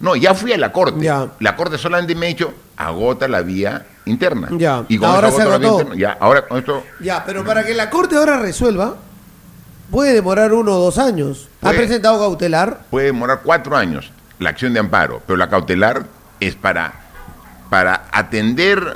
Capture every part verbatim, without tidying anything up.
No, ya fui a la Corte. Ya. La Corte solamente me ha dicho, agota la vía interna. Ya. Y con Ahora eso se agota la vía agotó. interna. Ya, ahora con esto... Ya, pero para que la Corte ahora resuelva, puede demorar uno o dos años. ¿Ha Puede. presentado cautelar? Puede demorar cuatro años la acción de amparo, pero la cautelar es para, para atender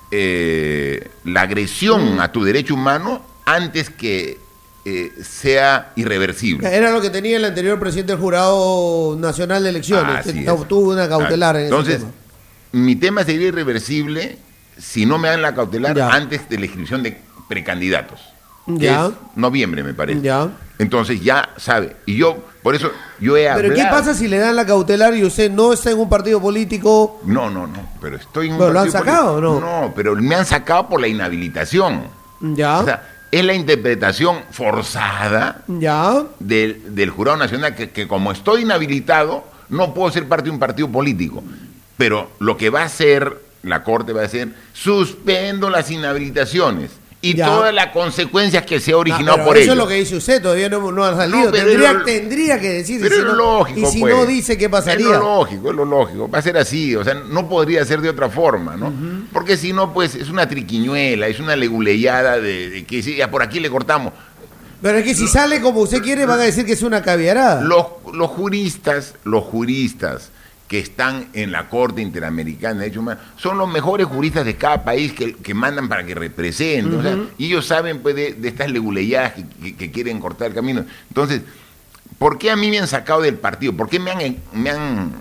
eh, la agresión Mm. a tu derecho humano antes que eh, sea irreversible. Era lo que tenía el anterior presidente del Jurado Nacional de Elecciones, Así que es. tuvo una cautelar en Entonces, ese tema. mi tema sería irreversible si no me dan la cautelar Ya. antes de la inscripción de precandidatos. que Ya. es noviembre, me parece. Ya. Entonces ya sabe. Y yo, por eso, yo he hablado... Pero ¿qué pasa si le dan la cautelar y usted no está en un partido político? No, no, no, pero estoy en un ¿Pero lo han partido sacado político. o no? No, pero me han sacado por la inhabilitación. Ya. O sea, es la interpretación forzada Ya. del, del Jurado Nacional que, que como estoy inhabilitado, no puedo ser parte de un partido político. Pero lo que va a hacer la Corte va a ser, suspendo las inhabilitaciones y Ya. todas las consecuencias que se ha Ah, originado pero por eso ello. es lo que dice usted, todavía no, no ha salido. No, pero tendría, es lo- tendría que decirse. Pero si es no- lo lógico, Y si pues. no dice, ¿qué pasaría? Es lo lógico, es lo lógico. Va a ser así, o sea, no podría ser de otra forma, ¿no? Porque si no, pues es una triquiñuela, es una leguleyada de, de que si ya por aquí le cortamos. Pero es que si sale como usted quiere, van a decir que es una caviarada. Los, los juristas, los juristas que están en la Corte Interamericana de Derechos Humanos son los mejores juristas de cada país que, que mandan para que representen. O sea, y ellos saben pues, de, de estas leguleyadas que, que- que quieren cortar el camino. Entonces, ¿por qué a mí me han sacado del partido? ¿Por qué me han, me han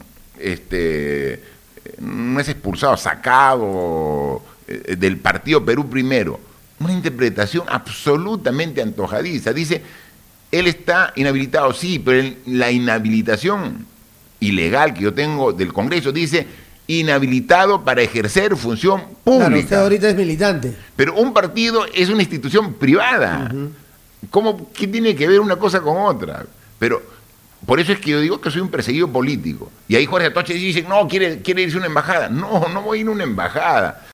este, no es expulsado, sacado eh, del partido Perú Primero? Una interpretación absolutamente antojadiza. Dice, él está inhabilitado, sí, pero el- la inhabilitación ilegal que yo tengo del Congreso dice inhabilitado para ejercer función pública. Claro, usted ahorita es militante. Pero un partido es una institución privada. ¿Cómo, ¿Qué tiene que ver una cosa con otra? Pero por eso es que yo digo que soy un perseguido político. Y ahí Jorge Atoche dice, no, quiere, quiere irse a una embajada. No, no voy a ir a una embajada.